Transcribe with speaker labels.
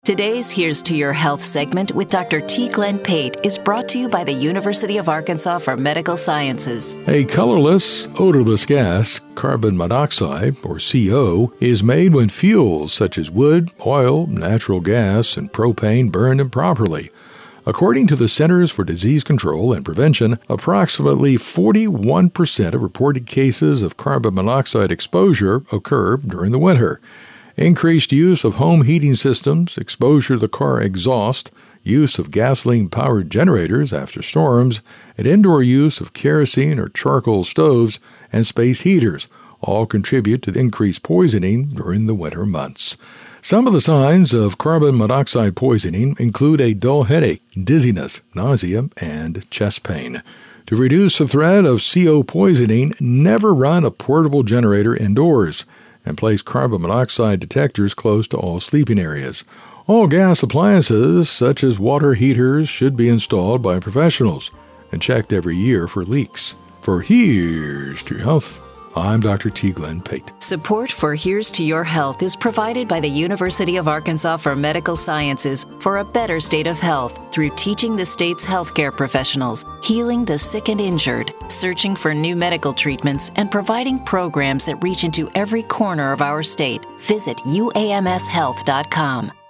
Speaker 1: Today's Here's to Your Health segment with Dr. T. Glenn Pate is brought to you by the University of Arkansas for Medical Sciences.
Speaker 2: A colorless, odorless gas, carbon monoxide, or CO, is made when fuels such as wood, oil, natural gas, and propane burn improperly. According to the Centers for Disease Control and Prevention, approximately 41% of reported cases of carbon monoxide exposure occur during the winter. Increased use of home heating systems, exposure to the car exhaust, use of gasoline-powered generators after storms, and indoor use of kerosene or charcoal stoves and space heaters all contribute to the increased poisoning during the winter months. Some of the signs of carbon monoxide poisoning include a dull headache, dizziness, nausea, and chest pain. To reduce the threat of CO poisoning, never run a portable generator indoors, and place carbon monoxide detectors close to all sleeping areas. All gas appliances, such as water heaters, should be installed by professionals and checked every year for leaks. For Here's to Your Health, I'm Dr. T. Glenn Pate.
Speaker 1: Support for Here's to Your Health is provided by the University of Arkansas for Medical Sciences for a better state of health through teaching the state's healthcare professionals, healing the sick and injured, searching for new medical treatments, and providing programs that reach into every corner of our state. Visit uamshealth.com.